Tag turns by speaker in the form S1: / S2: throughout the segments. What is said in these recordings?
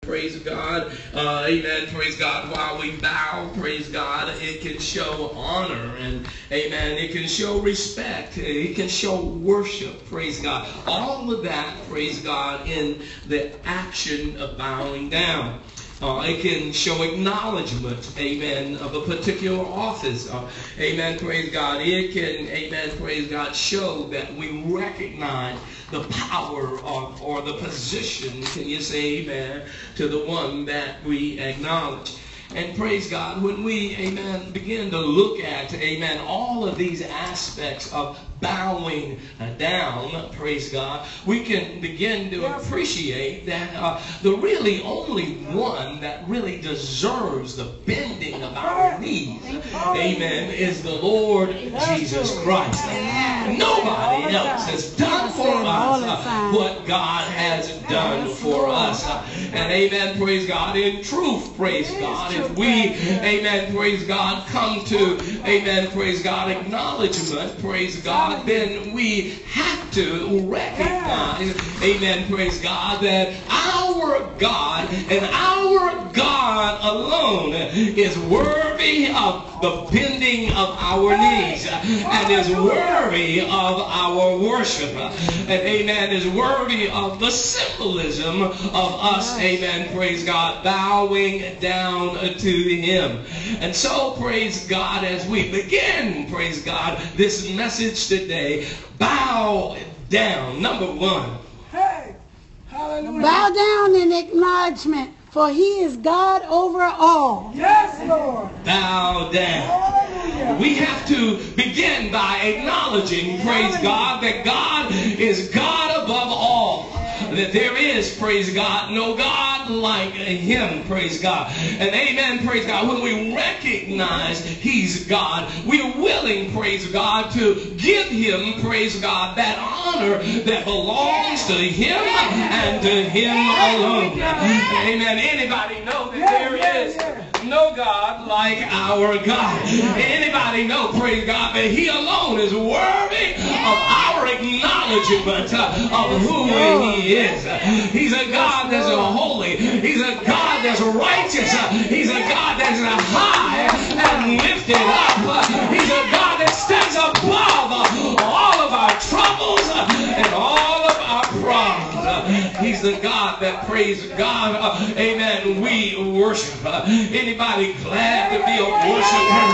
S1: Praise God. Amen. Praise God. While we bow, praise God, it can show honor and, amen, it can show respect. It can show worship. Praise God. All of that, praise God, in the action of bowing down. It can show acknowledgement, amen, of a particular office. Amen, praise God. It can, amen, praise God, show that we recognize the power or the position, can you say amen, to the one that we acknowledge. And praise God, when we, amen, begin to look at, amen, all of these aspects of bowing down, praise God, we can begin to appreciate that the really only one that really deserves the bending of our knees, amen, is the Lord Jesus Christ. Nobody else has done for us what God has done for us. And amen, praise God, in truth, praise God, if we, amen, praise God, come to, amen, praise God, acknowledgement, praise God, then we have to recognize, amen, praise God, that our God and our God alone is worthy of the bending of our knees and is worthy of our worship and, amen, is worthy of the symbolism of us, amen, praise God, bowing down to Him. And so, praise God, as we begin, praise God, this message today, bow down. Number one.
S2: Hey, hallelujah.
S3: Bow down in acknowledgement, for He is God over all.
S2: Yes, Lord.
S1: Bow down.
S2: Hallelujah.
S1: We have to begin by acknowledging, praise God, that God is God above all. That there is, praise God, no God like Him, praise God. And amen, praise God. When we recognize He's God, we are willing, praise God, to give Him, praise God, that honor that belongs to Him and to Him alone. Amen. Anybody know that there is no God like our God? Anybody know, praise God, that He alone is worthy of our acknowledgement of who He is? He's a God that's holy. He's a God that's righteous. He's a God that's high and lifted up. He's a God that stands above all of our troubles and all of our problems. He's the God that, praise God, amen, we worship. Anybody glad to be a worshiper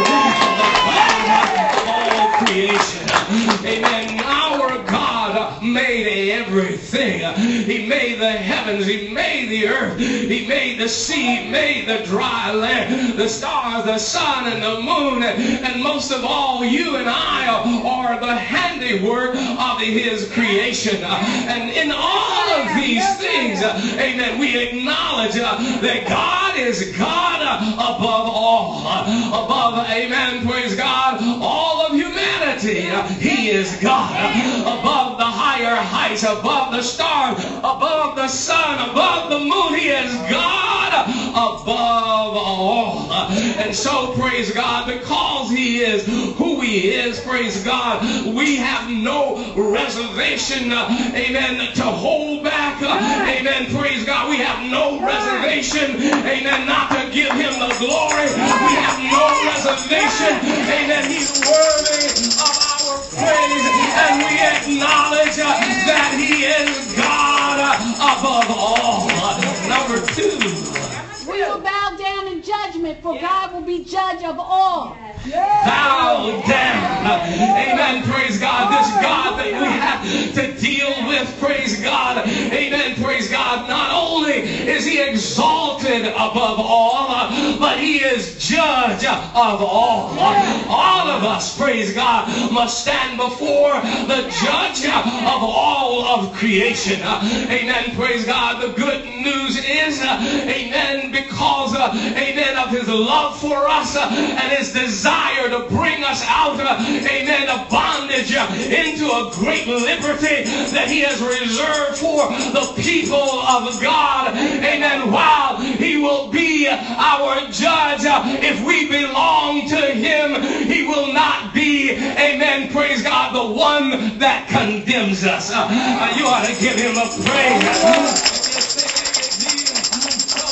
S1: of the God of all creation? Amen. Our God made everything. He made the heavens. He made the earth. He made the sea. He made the dry land, the stars, the sun, and the moon. And most of all, you and I are the handiwork of His creation. And in all of these things, amen, we acknowledge that God is God above all. Above, amen, praise God, all of humanity. He is God. Above the higher heights, above the stars, above the sun, above the moon. He is God above all. And so, praise God, because He is who He is, praise God, we have no reservation, amen, to hold back, amen, praise God. We have no reservation, amen, not to give Him the glory. We have no reservation, amen. He's worthy of our praise, and we acknowledge that He is God above all. Number two.
S3: We will bow down in judgment, for God will be judge of all.
S1: Bow down. Amen. Praise God. This God that we have to deal with, praise God. Amen. Praise God. Not only is He exalted above all, but He is judge of all. All of us, praise God, must stand before the judge of all of creation. Amen. Praise God. The good news is, amen, because, amen, of His love for us and His desire to bring us out, amen, of bondage into a great liberty that He has reserved for the people of God. Amen. While He will be our judge, if we belong to Him, He will not be, amen, praise God, the one that condemns us. You ought to give Him a praise.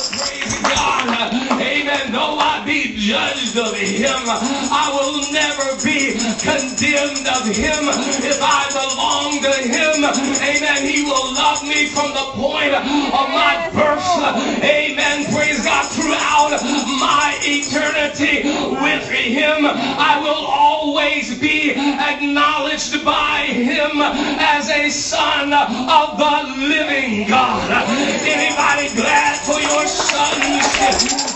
S1: Amen. Though I be judged of him, I will never be condemned of him. If I belong to him, amen, he will love me from the point of my birth. Amen. Praise God. Throughout my eternity with him, I will always be acknowledged by him as a son of the living God. Anybody glad for your sonship?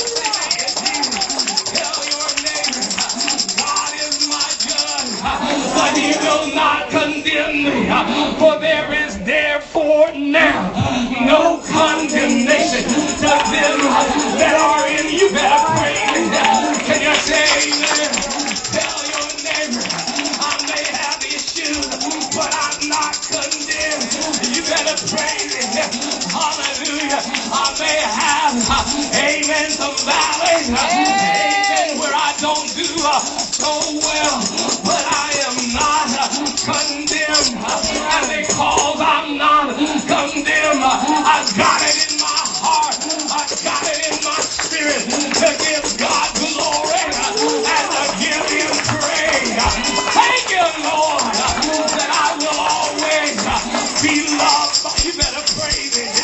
S1: But he will not condemn me, for there is therefore now no condemnation to them that are in you. Better pray. Can you say amen? Tell your neighbor, I may have issues, but I'm not condemned. You better praise it. Hallelujah. I may have, amen, some valleys, amen, where I don't do so well, but I am not condemned. And because I'm not condemned, I've got it in my heart, I've got it in my spirit to give God glory and to give him praise. Thank you, Lord, that I will always be loved. You better praise it.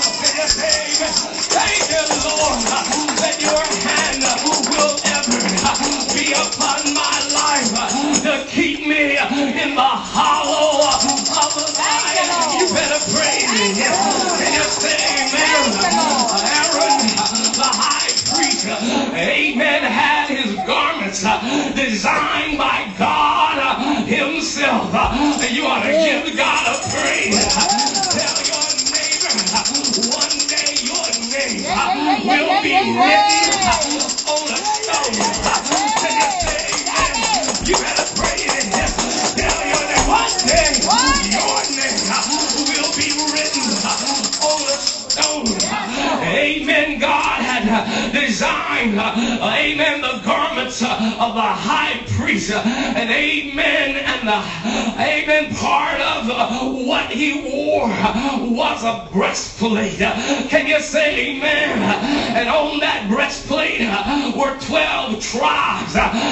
S1: Thank you, Lord, that your hand will ever be upon my life to keep me in the hollow of the lion. You better praise it. Can you say amen? Aaron, the high priest, amen, had his garments designed by God himself. You ought to give God a praise. Tell your neighbor, one day your name will be written on a stone. Can you say amen? You better praise it. Tell your neighbor, one day your name will be written on a stone. Amen. God had designed, amen, the garments of the high priest, and amen, and the amen, part of what he wore was a breastplate. Can you say amen? And on that breastplate were 12 tribes,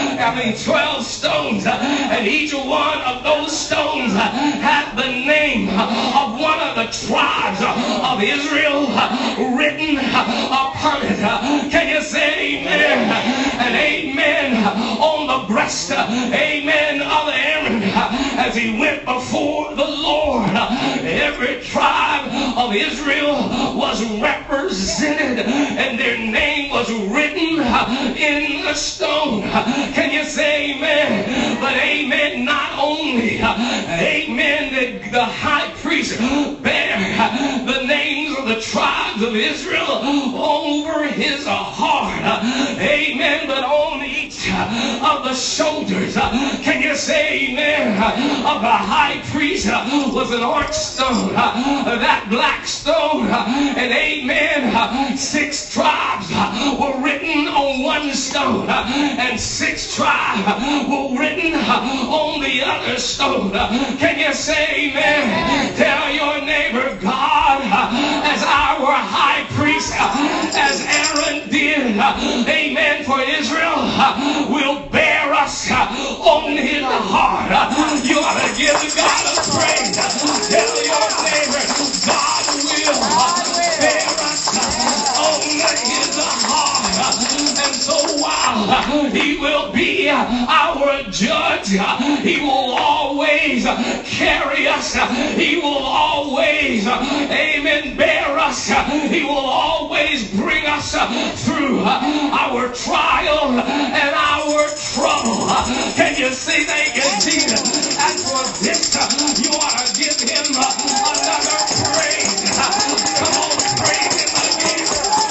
S1: 12 stones, and each one of those stones had the name of one of the tribes of Israel written upon it. Can you say amen? And amen, on the breast, amen, of Aaron, as he went before the Lord, every tribe of Israel was represented, and their name was written in the stone. Can you say amen? But amen, not only, amen, did the high priest bear the names of the tribes of Israel over his heart, amen, but on each of the shoulders, can you say amen, of the high priest was an arch stone, that black stone, and amen, 6 tribes were written on one stone, and 6 tribes were written on the other stone. Can you say amen? Tell your neighbor, God, as our high priest, as Aaron did, amen, for Israel, will bear us on his heart. You ought to give God a praise. Tell your neighbor, God will bear us on his heart. And so while he will be our judge, he will always carry us. He will always, amen, bear us. He will always bring us through our trial and our trouble. Can you see? Thank you, Jesus. And for this, you ought to give him another praise. Come on, praise him again.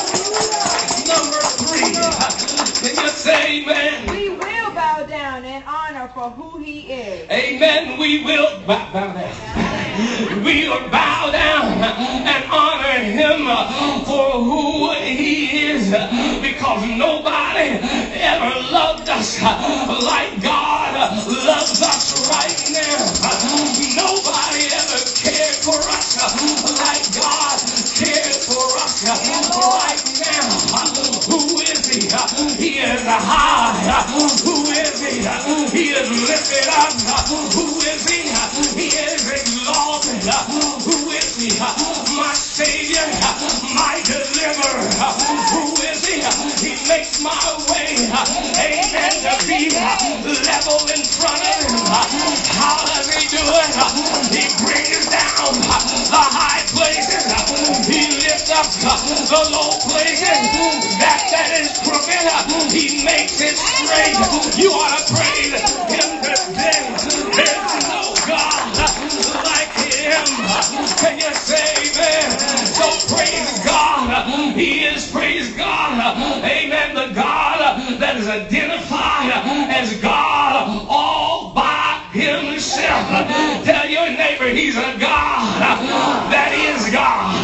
S1: Number 3. Can you say amen?
S4: We will bow down in honor for who he is.
S1: Amen. We will bow down. We will bow down and honor him for who he is, because nobody ever loved us like God loves us right now. Nobody ever cared for us like God cared for us right now. He is high. Who is he? He is lifted up. Who is he? He is exalted. Who is he? My Savior, my deliverer. Who is he? He makes my way, amen, to be level in front of him. How does he do it? He brings down the high places. He lifts up the low places. That is crooked, he makes it straight. You ought to praise him today. There's no God like him. Can you say amen? So praise God. He is, praise God, amen, the God that is identified as God all by himself. Tell your neighbor he's a God that is God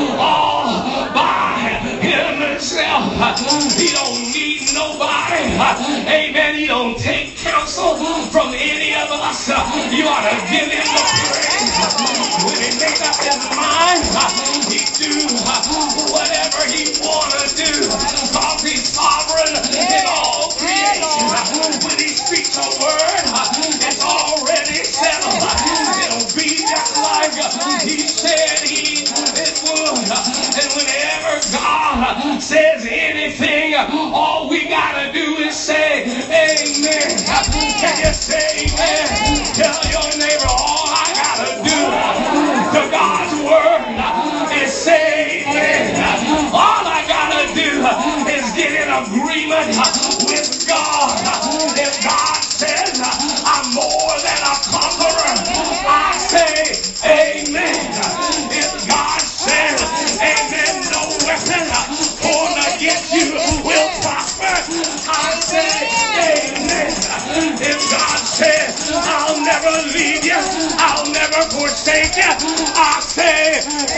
S1: all by himself. He don't need nobody. Amen. He don't take counsel from any of us. You ought to give him the praise. When he make up his mind, he do whatever he want to do. Because he's sovereign in all creation. When he speaks a word, it's already settled. It'll be just like he said it would. And whenever God says anything, all we gotta do is say amen. Can you say amen? Tell your neighbor all I gotta do to God's word is say amen. All I gotta do is get in agreement with God. If God says I'm more than a conqueror, I say amen. If God says amen, no weapon formed against you will prosper, I say amen. If God says I'll never leave you, I'll never forsake you, I say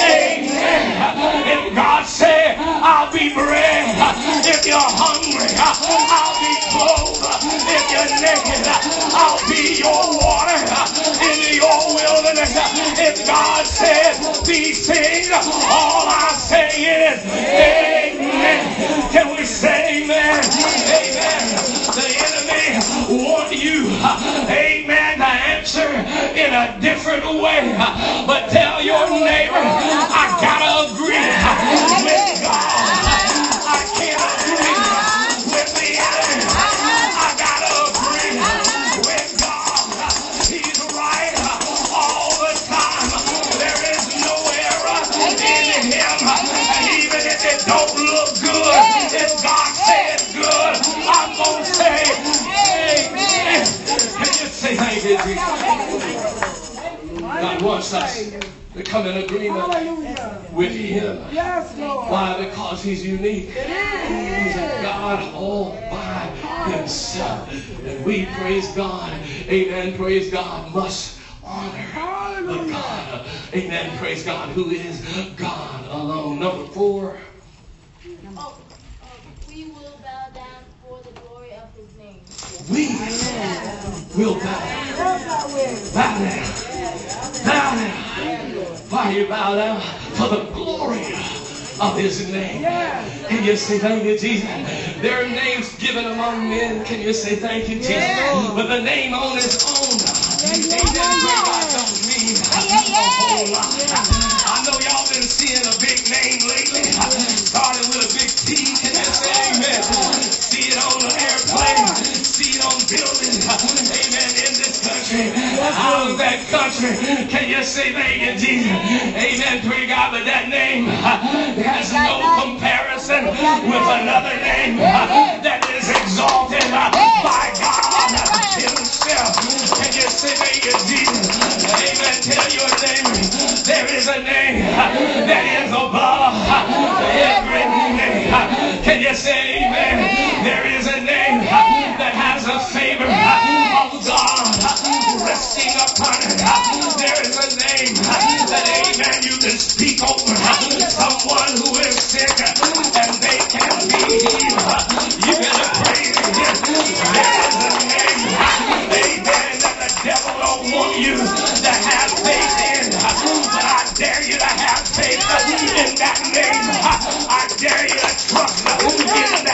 S1: amen. If God says I'll be bread, if you're hungry, I'll be clothed. If you're naked, I'll be your water in your wilderness. If God says these things, all I say is amen. Can we say amen? Amen. The enemy wants you, amen, to answer in a different way. But tell your neighbor, I gotta agree with God. I can't agree with the enemy. I gotta agree with God. He's right all the time. There is no error in him. And even if it don't look good, if God says good, I'm gonna say amen. Can you say thank you, Jesus? God wants us to come in agreement with him.
S2: Yes, Lord.
S1: Why? Because he's unique. He's a God all by himself. And we, praise God, amen, praise God, must honor the God, amen, praise God, who is God alone. Number 4.
S5: We will bow down for the glory of his name.
S1: We will bow down. Bow down. Bow down. Why you bow down? For the glory of his name. Can you say thank you, Jesus? There are names given among men. Can you say thank you, Jesus? But the name on its own, amen, God don't mean a whole lot. I know y'all been seeing a big name lately. Started with a big T. Can you say amen? See it on the airplane. See it on buildings. Amen. In this country. Out of that country. Can you say thank you, Jesus? Amen. Praise God. But that name has no comparison with another name that is exalted by God himself. Can you say thank you, Jesus? Amen. Tell your neighbor there is a name that is above every name. Can you say amen? There is a name that has a favor of God resting upon it. There is a name that, amen, you can speak over someone who is sick and they can be healed. You can praise him. There is a name, amen, that the devil don't want you to have faith in. But I dare you to have faith in that name. I dare you to trust in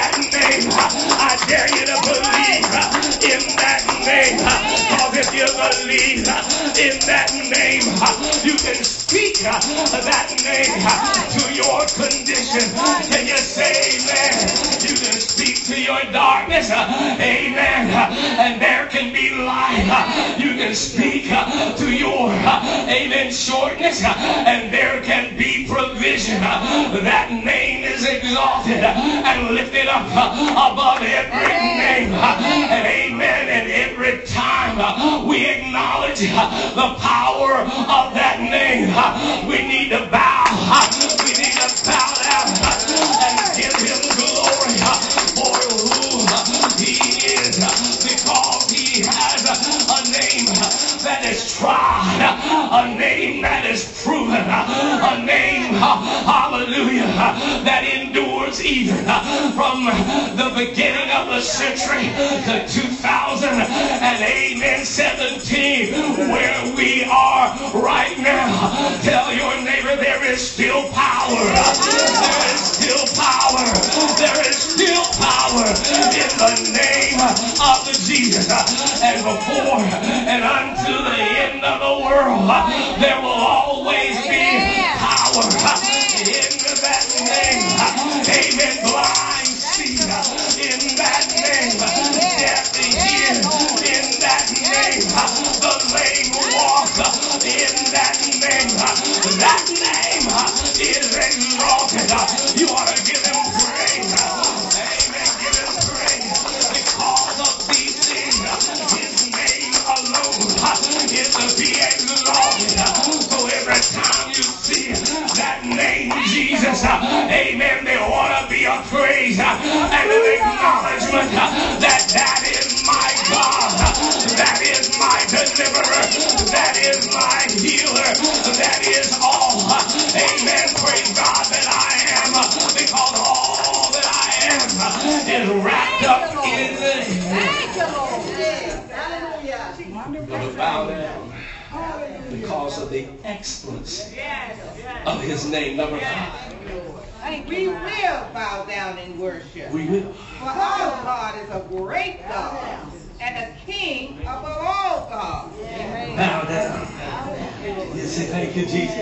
S1: that name, you can speak that name to your condition. Can you say amen? You can speak to your darkness. Amen. And there can be light. You can speak to your amen shortness, and there can be provision. That name is exalted and lifted up above every name. And amen. And every time we acknowledge the power of that name, we need to bow. We need to bow down and give him glory for who he is, because he has a name that is tried, a name that is proven, a name, hallelujah, that endures even from the beginning of the century to 2000 and amen 17, where we are right now. Tell your neighbor there is still power. There is still power. There is still power in the name of Jesus. And before and unto the end of the world, there will always be power in that name. Amen. Blind see in that name. Deaf hear in that name. The lame walk in that name. That name is exalted. You ought to give him praise. Amen. Give him praise. Because of these things, his name alone is to be exalted. So every time you see that name, Jesus, amen, there ought to be a praise and an acknowledgement that that is my God, that is my deliverer, that is my healer, that is all, amen, praise God, that I am, because all that I am is wrapped up in the
S4: Thank you, Lord. Hallelujah.
S1: Brother, bow down because of the excellence of his name. Number 5.
S6: We will bow down and worship.
S1: We will.
S6: For our God is a great God and a King above all gods.
S1: Bow down. Yes, say thank you, Jesus.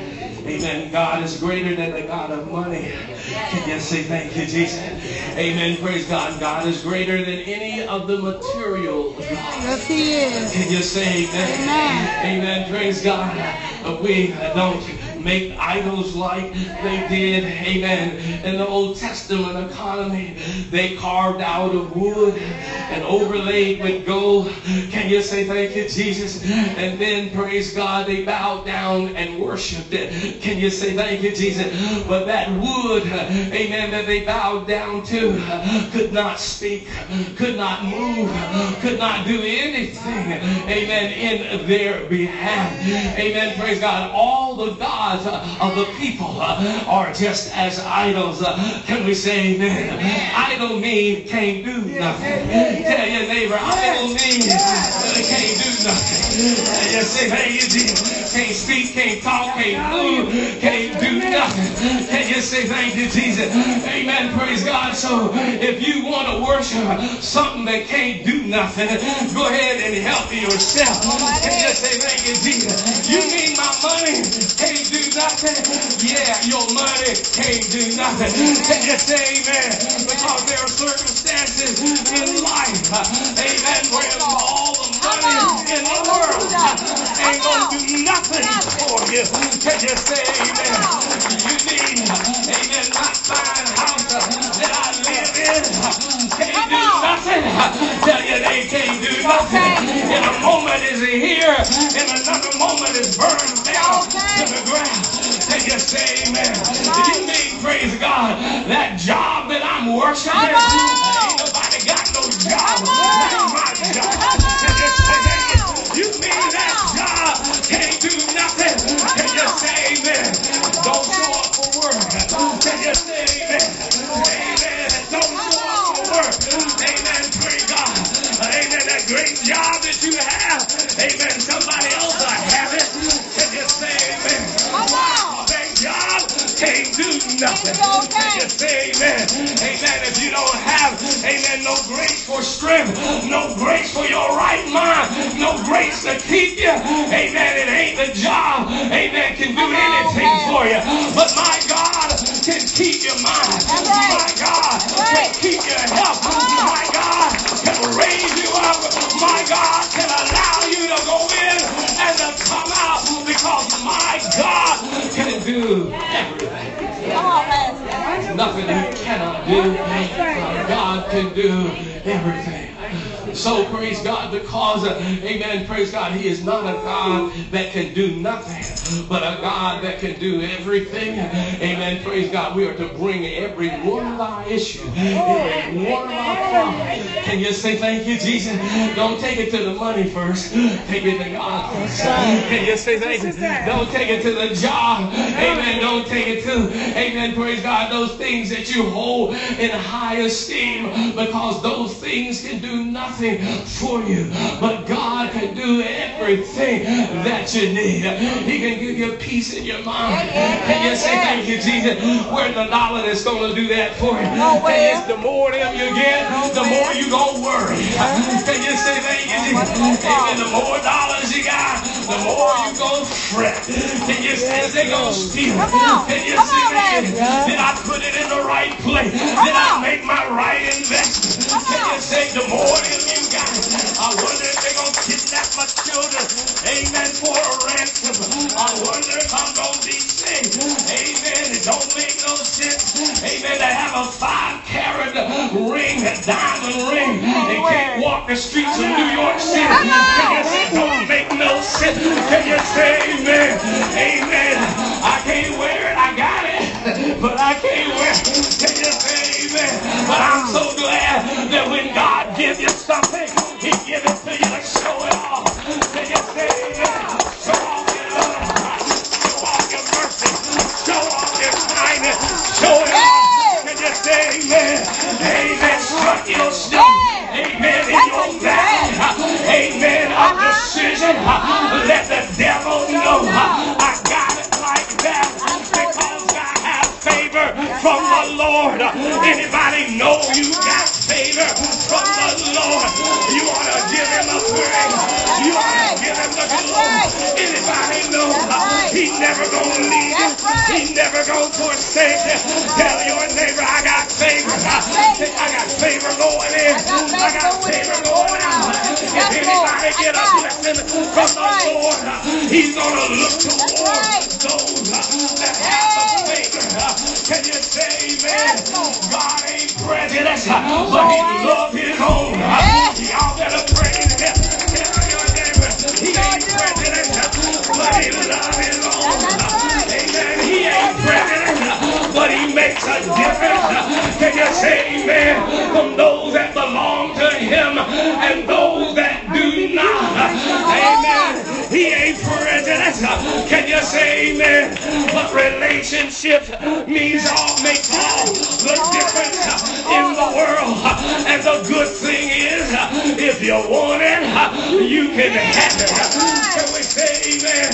S1: Amen. God is greater than the God of money. Can you say thank you, Jesus? Amen. Praise God. God is greater than any of the material gods.
S3: Yes, he is.
S1: Can you say amen?
S3: Amen.
S1: Amen. Praise God. We don't make idols like they did, amen, in the Old Testament economy. They carved out of wood and overlaid with gold. Can you say thank you, Jesus? And then, praise God, they bowed down and worshiped it. Can you say thank you, Jesus? But that wood, amen, that they bowed down to could not speak, could not move, could not do anything, amen, in their behalf. Amen, praise God. All the gods of the people are just as idols. Can we say amen? Idol mean can't do nothing. Tell your neighbor, idol mean can't do nothing. Just say thank you, Jesus. Can't speak, can't talk, can't move, can't do nothing. Can you say thank you, Jesus? Amen, praise God. So if you want to worship something that can't do nothing, go ahead and help yourself. Can you say thank you, Jesus? You mean my money can't do nothing? Yeah, your money can't do nothing. Can you say amen? Because there are circumstances in life, amen, where all the money in the world ain't going to do nothing for you. Can you say amen? You need, amen, my fine house that I live in can't do nothing. Tell you they can't do nothing. In a moment is here, in another moment is burned down to the ground. Can you say amen? You mean, praise God, that job that I'm worshiping, ain't nobody got no job like my job. Can you say amen? You mean that job can't do nothing? Can you say amen? Don't show up for work. Can you say amen? Amen. Don't show up for work. Amen. Praise God. Amen. That great job that you have. Amen. Somebody else will have it. Can you say amen? That job can't do nothing. Can you say amen? Amen. If you don't have, amen, no grace for strength, no grace for your right mind, no grace to keep you, Amen. It ain't the job. Amen. Can do anything for you. But my God can keep your mind. My God can keep your health. My God can raise you up. My God can allow you to go in and to come out, because my God can do everything. Nothing he cannot do. God can do everything. So praise God, because, amen, praise God, he is not a God that can do nothing, but a God that can do everything. Amen, praise God. We are to bring every one of our issues, every one of our problems. Can you say thank you, Jesus? Don't take it to the money first. Take it to God first. Can you say thank you? Don't take it to the job. Amen. Don't take it to, amen, praise God, those things that you hold in high esteem, because those things can do nothing for you. But God can do everything that you need. He can give you peace in your mind. Can you say thank you, Jesus? Where's the dollar that's going to do that for you? It's the more of them you get, the more you going to worry. Can you say thank you, Jesus? Amen. The more dollars you got, the more you going to fret. Can you say they going to steal? Can you say thank you? Did I put it in the right place? Did I make my right investment? Can you say the more of them you got? I wonder if they're going to kidnap my children. Amen. For a ransom. I wonder if I'm going to be saved. Amen. It don't make no sense. Amen. To have a 5-carat ring, a diamond ring, and can't walk the streets of New York City. Can you say it don't make no sense? Can you say amen? Amen. I can't wear it. I got it, but I can't wear it. Can you say amen? But I'm so glad that when God gives you something, he gives it to you to show it off. Can you say amen? Show off your love. Show off your mercy. Show off your kindness. Show it off. Can you say amen? Amen. Strut your stuff. Amen. In your back. Amen. A decision. Let the devil know I got it like that, because I have favor from the Lord. Anybody know you got favor from the Lord? You ought to give him a praise. You ought to give him the glory. Anybody know he's never going to leave you? He's never going to forsake you. Tell your neighbor, I got favor. I got favor going in. I got favor going out. If anybody get a blessing from the Lord, he's going to look towards those that have the favor. Can you say amen? God ain't prejudiced, but he loves his own. Y'all better praise him. Tell your neighbor, he ain't prejudiced, but he loves his own. Amen. He ain't prejudiced, but he makes a difference. Can you say amen? From those that belong to him and those that do not. Amen. He ain't prejudiced. Can you say amen? But relationship makes all the difference in the world. And the good thing is, if you want it, you can have it. Can we say amen?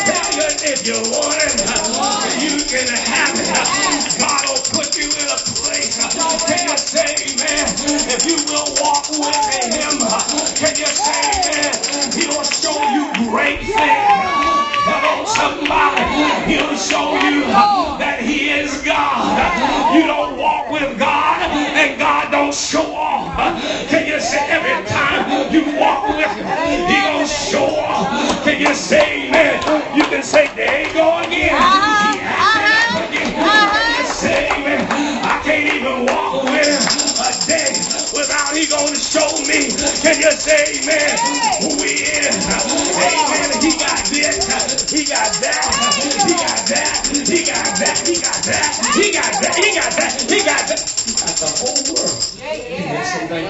S1: If you want it, you can have it. God will put you in a place. Can you say amen? If you will walk with him, can you say amen? He'll show you great things. Come on, somebody. He'll show you that he is God. You don't walk with God and God don't show off. Can you say every time you walk with him, he gonna show off? Can you say amen? You can say, there you go again. He acted again. Can you say amen? I can't even walk with him a day without he gonna show me. Can you say amen? Who he is? Amen. He got this. He got that. He got that. He got that. He got that. He got that. He got that. He got that. He got the whole world. So thank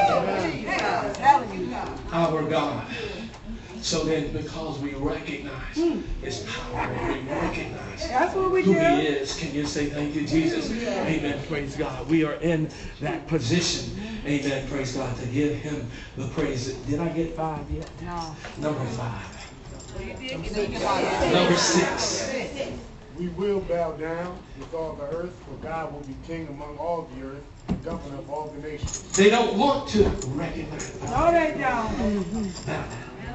S1: you, Jesus. Our God. So then, because we recognize his power, we recognize who he is. Can you say thank you, Jesus? Amen. Praise God. We are in that position. Amen. Praise God. To give him the praise. Did I get 5 yet? No. Number 5. Number 6.
S7: We will bow down with all the earth, for God will be king among all the earth, and governor of all the nations.
S1: They don't want to recognize.
S2: No, they don't.
S1: Bow down.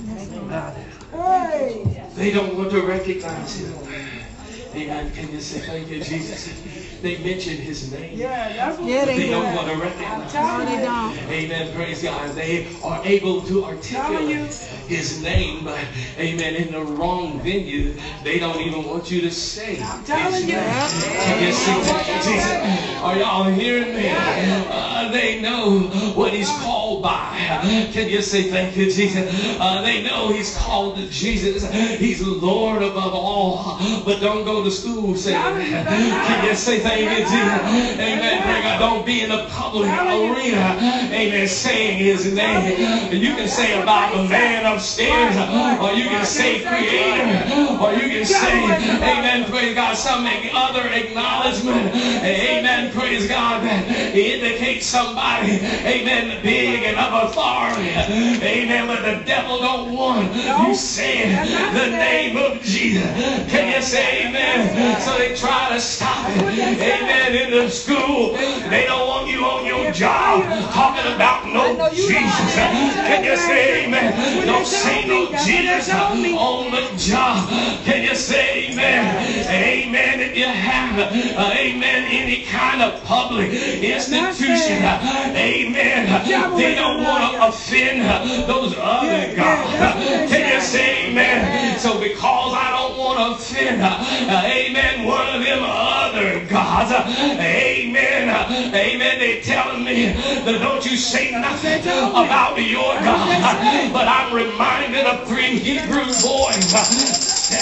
S2: Hey.
S1: They don't want to recognize him. Amen. Can you say thank you, Jesus? They mention his name.
S2: Yeah, that's what
S3: Yeah,
S1: But they don't
S3: do.
S1: want to recognize
S3: No,
S1: him.
S3: they don't.
S1: Amen. Praise God. They are able to articulate his name, but amen, in the wrong venue, they don't even want you to say his
S2: telling you.
S1: name. Can you see that? Jesus? Are y'all hearing me? They know what he's called by. Can you say thank you, Jesus? They know he's called to Jesus. He's Lord above all. But don't go to school saying that. Can you say thank you, Jesus? Amen. Pray God, don't be in the public arena. Amen. Saying his name. You can say about the man upstairs, or you can say creator, or you can say, amen, praise God, some other acknowledgement. Amen. Praise God, that indicates somebody, amen, big and of authority. Amen. But the devil don't want you saying the name of Jesus. Can you say amen? So they try to stop it. Amen. In the school, they don't want you on your job talking about no Jesus. Can you say amen? Don't say no Jesus on the job. Can you say amen? Amen. If you have, amen, any kind of public institution, amen, they don't want to offend those other gods. Can you say amen? So because I don't want to offend, amen, one of them other gods, amen, amen, they telling me that don't you say nothing about your God. But I'm reminded of 3 Hebrew boys.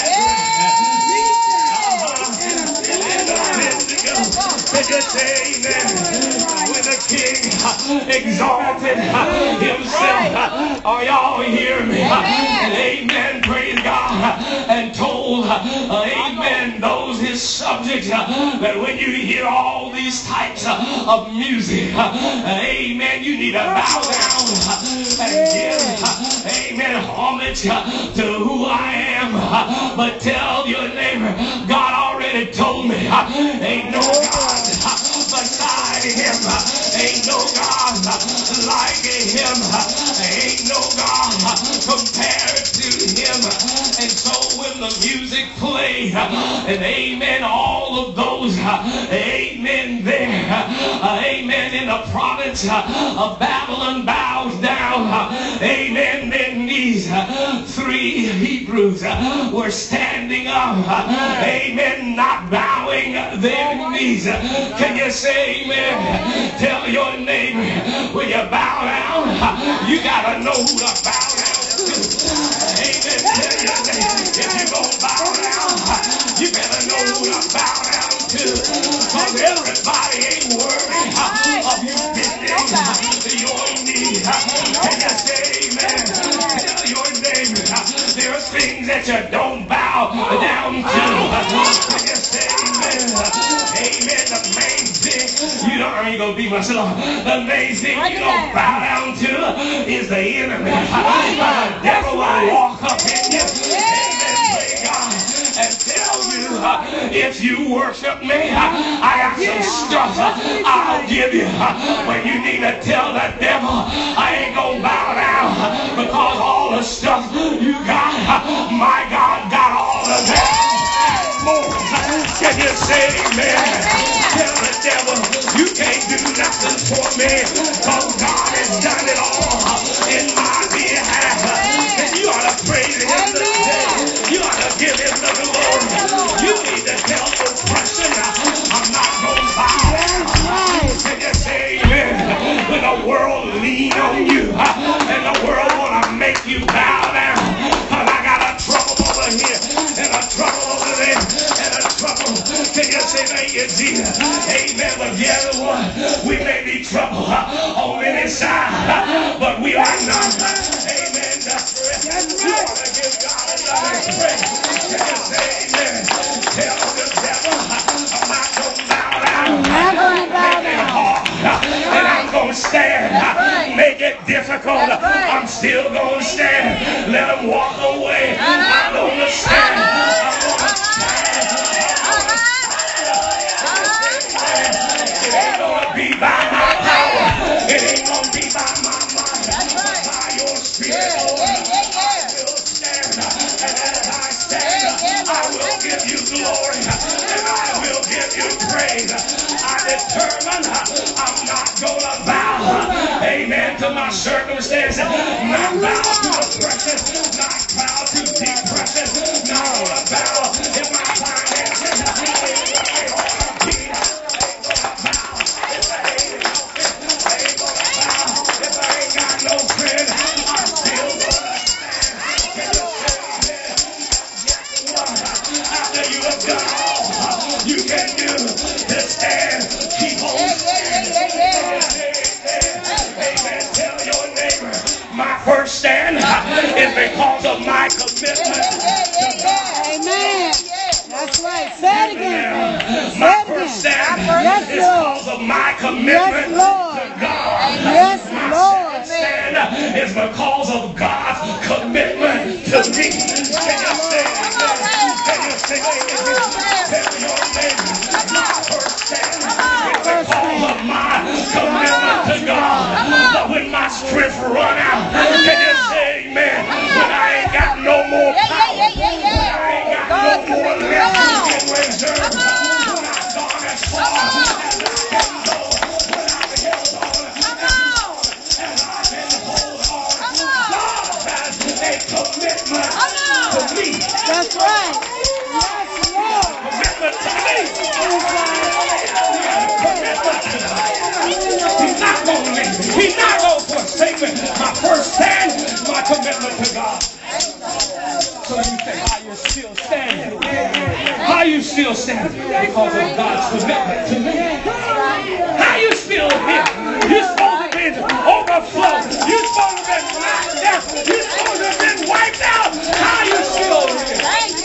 S1: Just amen. When the king exalted himself, are y'all hear me? Amen. Praise God. And told, amen, those his subjects that when you hear all these types of music, amen, you need to bow down and give, amen, homage to who I am. But tell your neighbor, God already told me, ain't no God beside him. Ain't no God like him. Ain't no God compared to him. And so when the music played, and amen, all of those, amen, there, amen, in the province of Babylon bows down, amen, then these 3 Hebrews were standing up, amen, not bowing their knees. Can you say amen? Tell your neighbor, when you bow down, you got to know who to bow down to. Amen. Tell your neighbor, if you're going to bow down, you better know who to bow down to. Because everybody ain't worthy of you bending your knee. Can you say amen? Tell your neighbor, there are things that you don't bow down to. Can you say amen? Amen. The main thing, I ain't gonna be much long. The main thing you don't bow down to is the enemy. The devil will walk up in you. Amen. Praise God. And tell you, if you worship me, I got some stuff I'll give you. But you need to tell the devil, I ain't gonna bow down, because all the stuff you got, my God got all of that. More. Can you say amen? Tell the devil, you can't do nothing for me, because God has done it all in my behalf. And you ought to praise him today. You ought to give him the glory. You need to tell oppression, I'm not going to bow down. Can you say amen? When the world lean on you, and the world want to make you bow down, because I got a trouble over here, and a trouble over there, and a trouble. Can you say thank you, Jesus? Amen. But guess what? We may be trouble on any side, but we are not. Amen. You want to give God another praise. Can you say amen? Tell the devil, I'm not going to bow down. Make it hard, and I'm going to stand. Make it difficult, I'm still going to stand. Let them walk away. I'm going to stand. I'm going to stand. It ain't going to be by my power. It ain't going to be by my mind. But by your spirit, Lord. of my circumstances, not bow to oppression, not bow to depression, not gonna bow in my finances. No friend, I'm still gonna stand. After you have done all you can do to stand, keep on standing. Amen. Tell your neighbor, my first stand is because of my commitment to God.
S3: Amen. That's right. Say it again.
S1: My first stand is because of my commitment to God.
S3: Yes, Lord.
S1: Stand is because of God's commitment to me. Can you say it? Can you say it? Tell your neighbor, my first stand is because of my commitment to God. But when my strength run out, can you say amen? When I ain't got no more power, when I ain't got no more left in reserve, when I've gone as far as I can go, when I've held on. Commitment to me.
S3: That's right. Yes, Lord.
S1: Commitment to me. Commitment to me. He's not going to leave me. He's not going to forsake me. My first stand is my commitment to God. So you think, how you still standing? How you still standing? Because of God's commitment to me. How you still here? You're supposed to be overflow. You're supposed to be knocked out. You're supposed to have been wiped out. How you still here?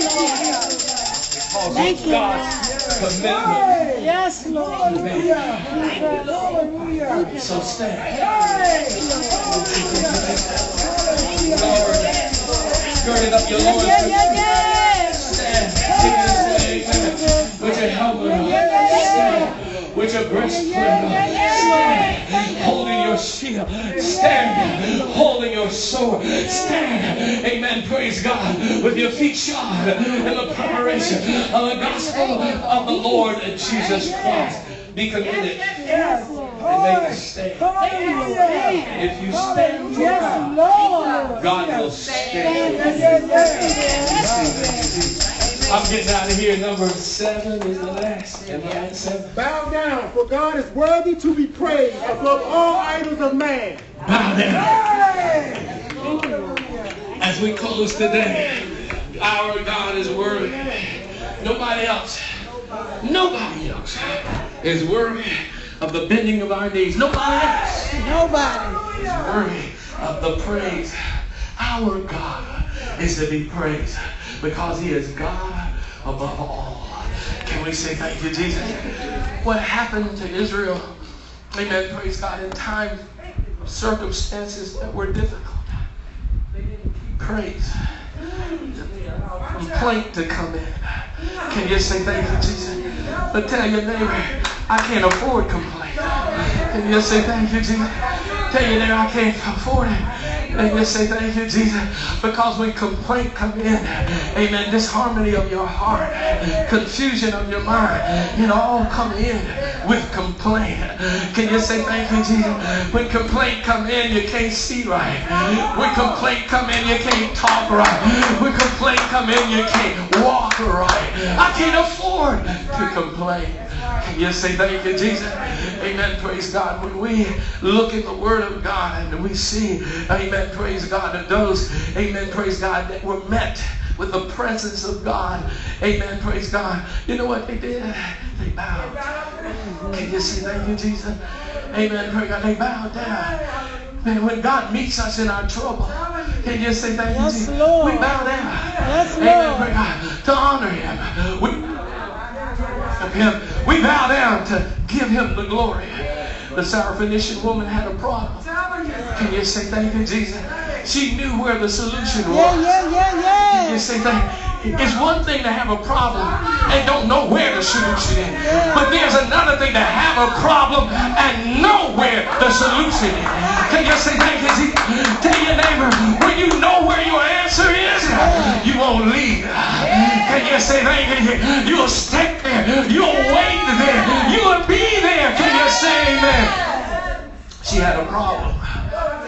S1: Because of God's commitment.
S3: Yes, Lord.
S1: So stand. Girding up your loins. Stand. Stand. With your helmet on. Stand. With your breastplate on. Stand. Holding your shield. Stand. Holding your sword. Stand. Amen. Praise God. With your feet shod in the preparation of the gospel of the Lord Jesus Christ. Be committed and make a stand. If you stand for God, God will stand. I'm getting out of here. Number 7 is the last. Am I at 7?
S7: Bow down, for God is worthy to be praised above all idols of man.
S1: Bow down. As we close today, our God is worthy. Nobody else is worthy of the bending of our knees. Nobody else is worthy of the praise. Our God is to be praised because He is God above all. Can we say thank you, Jesus? What happened to Israel, amen, praise God, in times, circumstances that were difficult, they didn't keep praise. Complaint to come in. Can you say thank you, Jesus? But tell your neighbor, I can't afford complaint. Can you say thank you, Jesus? Tell your neighbor, I can't afford it. And you say thank you, Jesus, because when complaint come in, amen, disharmony of your heart, confusion of your mind, it all come in with complaint. Can you say thank you, Jesus? When complaint come in, you can't see right. When complaint come in, you can't talk right. When complaint come in, you can't walk right. I can't afford to complain. Can you say thank you, Jesus? Amen, praise God. When we look at the Word of God and we see, amen, praise God, that those, amen, praise God, that were met with the presence of God, amen, praise God, you know what they did? They bowed. Can you say thank you, Jesus? Amen, praise God, they bowed down. Man, when God meets us in our trouble, can you say thank you, Jesus?
S3: Lord.
S1: We bow down.
S3: Yes,
S1: amen,
S3: Lord.
S1: praise God, to honor Him. We bow down to give Him the glory. The Syrophoenician woman had a problem. Can you say thank you, Jesus? She knew where the solution was. Can you say thank you? It's one thing to have a problem and don't know where the solution is. But there's another thing to have a problem and know where the solution is. Can you say thank you, Jesus? Tell your neighbor, when you know where your answer is, you won't leave. Can you say thank you? You'll stick there. You'll wait there. You'll be there. Can you say amen? She had a problem.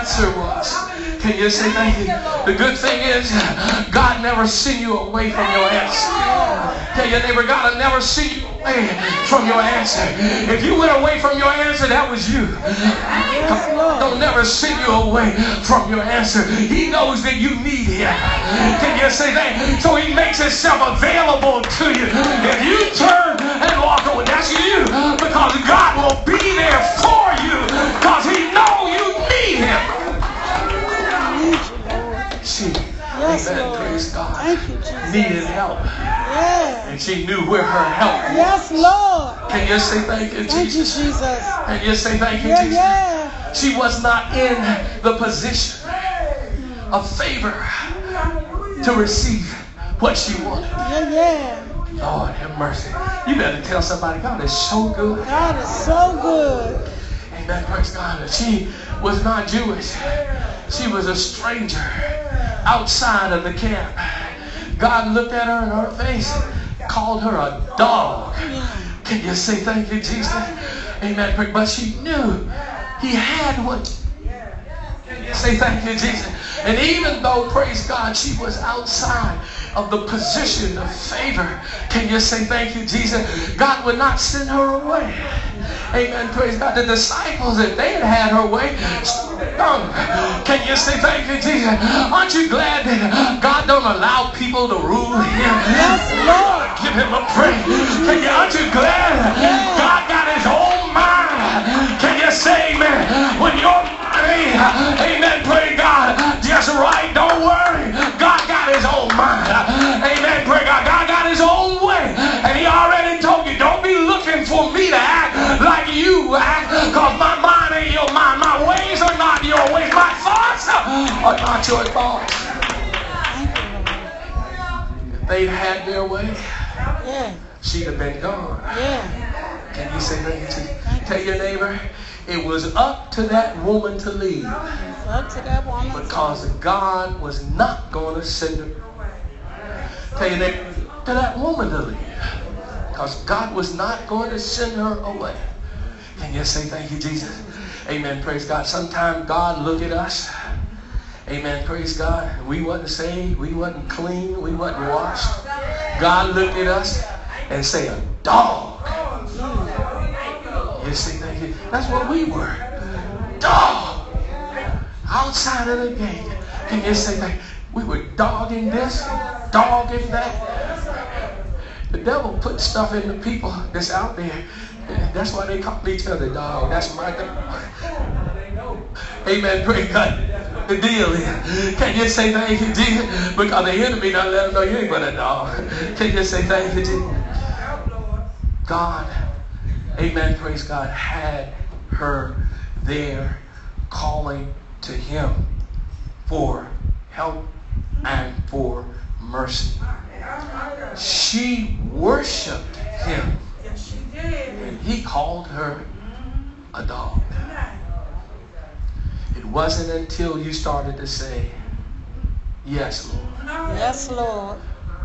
S1: answer was. Can you say thank you? The good thing is, God never sent you away from your answer. Tell your neighbor, God will never send you away from your answer. If you went away from your answer, that was you. He'll never send you away from your answer. He knows that you need Him. Can you say that? So He makes Himself available to you. If you turn and walk away, that's you. Because God will be there for you. Because He knows you need Him. She,
S3: Yes,
S1: amen,
S3: Lord.
S1: praise God,
S3: Thank you, Jesus.
S1: needed help.
S3: Yeah.
S1: And she knew where her help was.
S3: Yes, Lord.
S1: Can you say thank you,
S3: Thank you,
S1: Jesus?
S3: Jesus.
S1: Can you say thank you,
S3: Yeah,
S1: Jesus?
S3: yeah.
S1: She was not in the position of favor to receive what she wanted.
S3: Yeah, yeah.
S1: Lord have mercy. You better tell somebody, God is so good.
S3: God is so good.
S1: Amen. Praise God. She was not Jewish. She was a stranger outside of the camp. God looked at her in her face, called her a dog. Can you say thank you, Jesus? Amen. But she knew He had what. Say thank you, Jesus. And even though, praise God, she was outside of the position of favor, can you say thank you, Jesus? God would not send her away. Amen. Praise God. The disciples, if they had her way, can you say thank you, Jesus? Aren't you glad that God don't allow people to rule Him?
S3: Yes, Lord.
S1: Give Him a praise. Aren't you glad God got His own mind? Can you say amen? When your mind, amen, pray God, just right, don't worry. God got His own mind. Amen, pray God. God got His own way. And He already told you, don't be looking for me to act like you act, because my mind ain't your mind. My ways are not your ways. My thoughts are not your thoughts. If they'd had their way,
S3: Yeah.
S1: she'd have been gone.
S3: Yeah.
S1: Can you say thank you, Jesus? Tell your neighbor, it was up to that woman to leave,
S3: It's up to that woman.
S1: because God was not going to send her. Tell your neighbor, to that woman to leave, because God was not going to send her away. Can you say thank you, Jesus? Amen. Praise God. Sometimes God look at us. Amen. Praise God. We wasn't saved. We wasn't clean. We wasn't washed. God looked at us and say, a dog. You see, thank you. That's what we were. Dog. Outside of the gate. Can you say that? We were dogging this, dogging that. The devil put stuff in the people that's out there. That's why they call each other dog. That's my dog. Amen. Praise God. The deal is, can you say thank you, Jesus? Because the enemy don't let them know you ain't but a dog. Can you say thank you, Jesus? God, amen, praise God, had her there calling to Him for help and for mercy. She worshiped Him. And He called her a dog. It wasn't until you started to say, yes, Lord.
S3: Yes, Lord.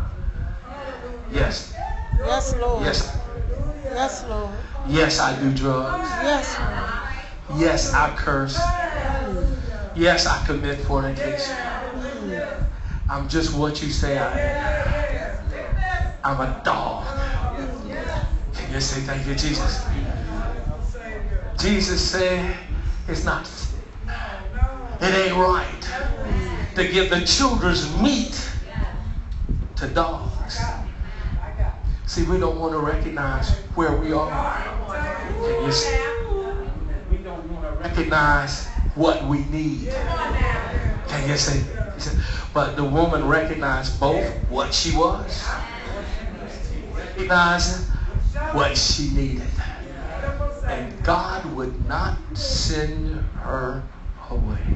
S1: Yes.
S3: Yes, Lord.
S1: Yes.
S3: Yes, Lord.
S1: Yes, I do drugs.
S3: Yes, Lord.
S1: Yes, I curse. Yes, I commit fornication. I'm just what you say I am. I'm a dog. Can you say thank you, Jesus? Jesus said it's not, it ain't right to give the children's meat to dogs. See, we don't want to recognize where we are. Can you see? We don't want to recognize what we need. Can you see? But the woman recognized both what she was, recognizing what she needed. And God would not send her away.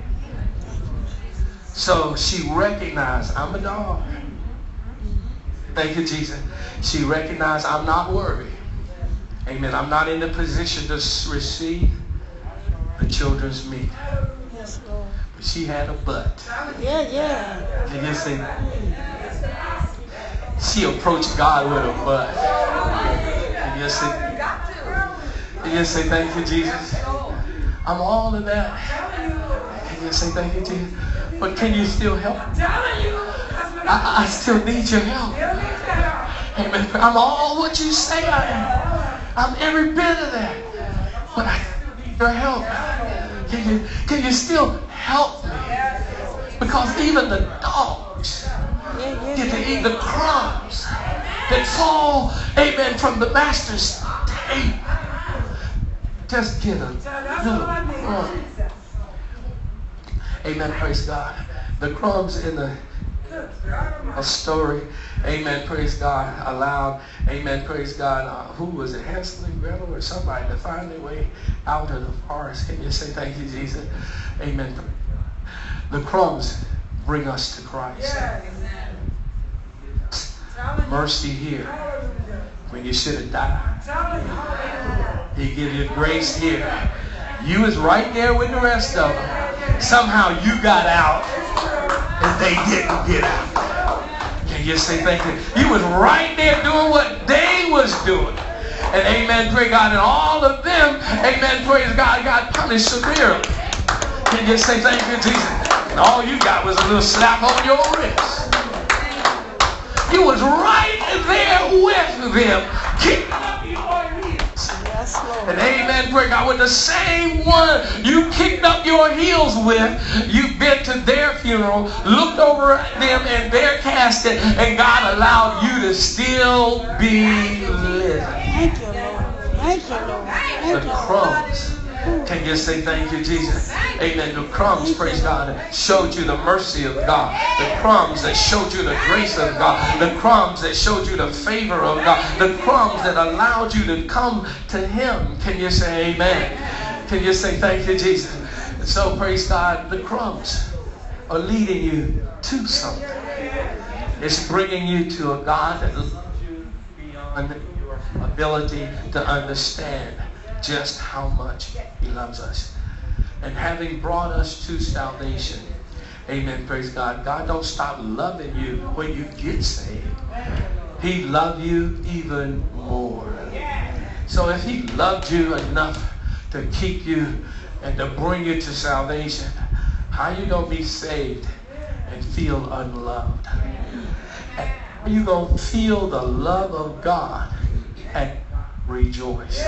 S1: So she recognized, I'm a dog. Thank you, Jesus. She recognized, I'm not worthy. Amen. I'm not in the position to receive the children's meat.
S3: Yes, Lord.
S1: But she had a butt.
S3: Yeah, yeah.
S1: And you see, she approached God with a butt. And you see, thank you, Jesus. I'm all of that. And you say thank you, Jesus? But can you still help? I still need your help. Amen. I'm all what you say I am. I'm every bit of that. But I need your help. Can you still help me? Because even the dogs get to eat the crumbs that fall, amen, from the master's table. Just get a little crumb. Amen, praise God. The crumbs in a story, amen, praise God, allowed, amen, praise God, who was it, Hansel and Gretel or somebody to find their way out of the forest. Can you say thank you, Jesus? Amen. The crumbs bring us to Christ. Mercy here when you should have died. He gives you grace here. You was right there with the rest of them. Somehow you got out and they didn't get out. Can you say thank you? You was right there doing what they was doing. And amen, praise God. And all of them, amen, praise God, got punished severely. Can you say thank you, Jesus? And all you got was a little slap on your wrist. You was right there with them, kicking up your heels. And amen, praise God, with the same one you kicked up your heels with, you've been to their funeral, looked over at them in their casket, and God allowed you to still be living.
S3: Thank you, Lord. Thank you, Lord. Thank
S1: The
S3: you.
S1: crumbs. Can you say thank you, Jesus? Amen. The crumbs, praise God, that showed you the mercy of God. The crumbs that showed you the grace of God. The crumbs that showed you the favor of God. The crumbs that allowed you to come to Him. Can you say amen? Can you say thank you, Jesus? And so, praise God, the crumbs are leading you to something. It's bringing you to a God that loves you beyond your ability to understand just how much He loves us. And having brought us to salvation, amen, praise God, God don't stop loving you when you get saved. He loves you even more. So if He loved you enough to keep you and to bring you to salvation, how are you going to be saved and feel unloved? And how are you going to feel the love of God and rejoice?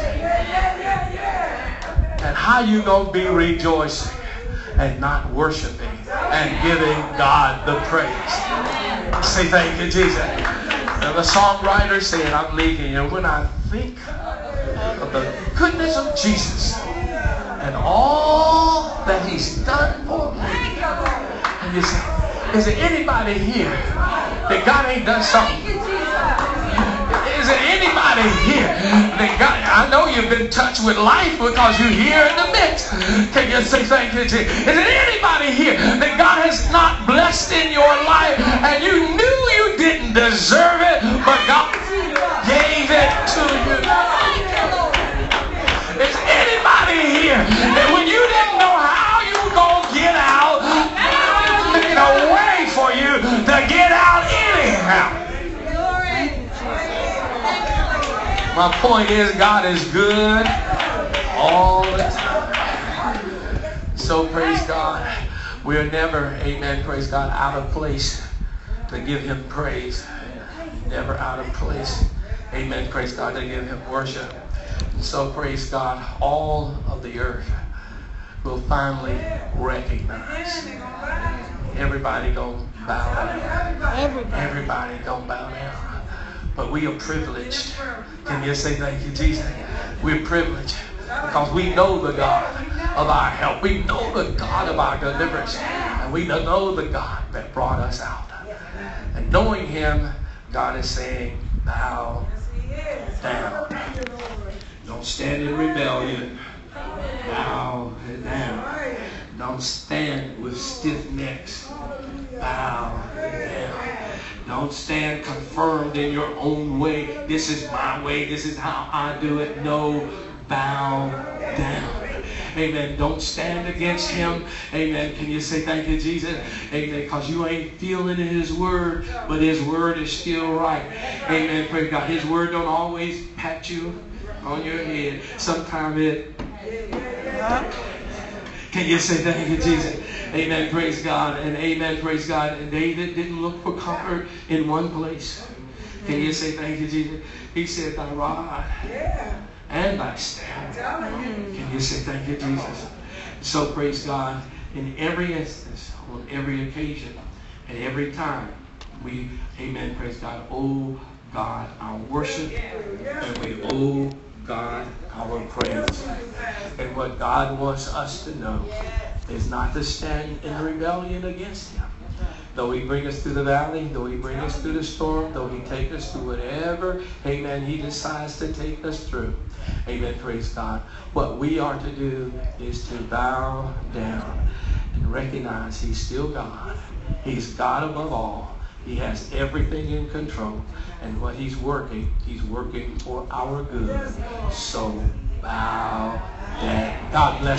S1: And how you gonna be rejoicing and not worshiping and giving God the praise? Say thank you, Jesus. And the songwriter said, I'm leaving you. When I think of the goodness of Jesus and all that He's done for me, and you say, is there anybody here that God ain't done something? Is there anybody here that God, I know you've been touched with life because you're here in the midst. Can you say thank you, Jesus? Is there anybody here that God has not blessed in your life and you knew you didn't deserve it, but God gave it to you? Is anybody here that when you didn't know how you were going to get out, God made a way for you to get out anyhow? My point is, God is good all the time. So praise God. We're never, amen, praise God, out of place to give Him praise. Never out of place, amen, praise God, to give Him worship. So praise God, all of the earth will finally recognize. Everybody gonna bow down. Everybody gonna bow down. But we are privileged. Can you say thank you, Jesus? We're privileged because we know the God of our help. We know the God of our deliverance. And we know the God that brought us out. And knowing Him, God is saying, bow down. Don't stand in rebellion. Bow down. Don't stand with stiff necks. Bow down. Don't stand confirmed in your own way. This is my way. This is how I do it. No, bow down. Amen. Don't stand against Him. Amen. Can you say thank you, Jesus? Amen. Because you ain't feeling His word, but His word is still right. Amen. Praise God. His word don't always pat you on your head. Sometimes it... Can you say thank you, Jesus? Amen. Praise God. And amen. Praise God. And David didn't look for comfort in one place. Can you say thank you, Jesus? He said, thy rod and thy staff. Can you say thank you, Jesus? So praise God. In every instance, on every occasion, and every time, we, amen, praise God, owe God our worship, and we owe God our praise. And what God wants us to know is not to stand in rebellion against Him. Though He bring us through the valley, though He bring us through the storm, though He take us through whatever, amen, He decides to take us through. Amen, praise God. What we are to do is to bow down and recognize He's still God. He's God above all. He has everything in control. And what He's working for our good. So bow down. God bless.